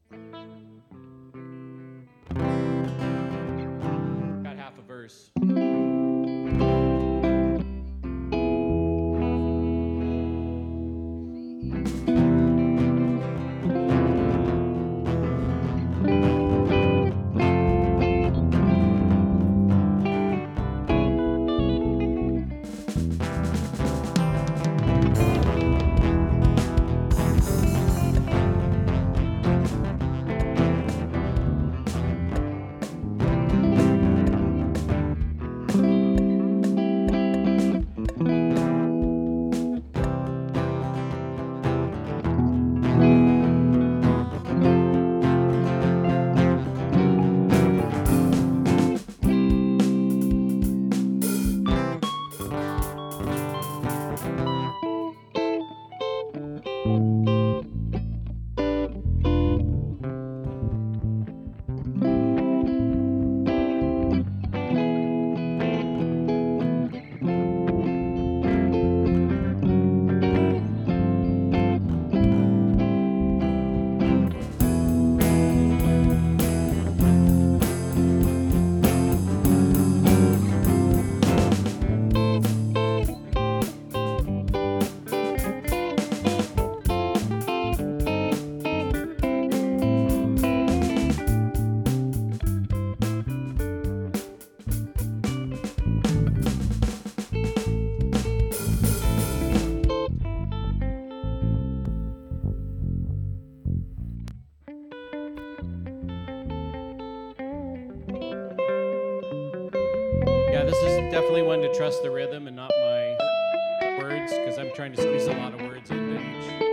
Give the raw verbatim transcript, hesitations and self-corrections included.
Got half a verse. Yeah, this is definitely one to trust the rhythm and not my words, because I'm trying to squeeze a lot of words into each.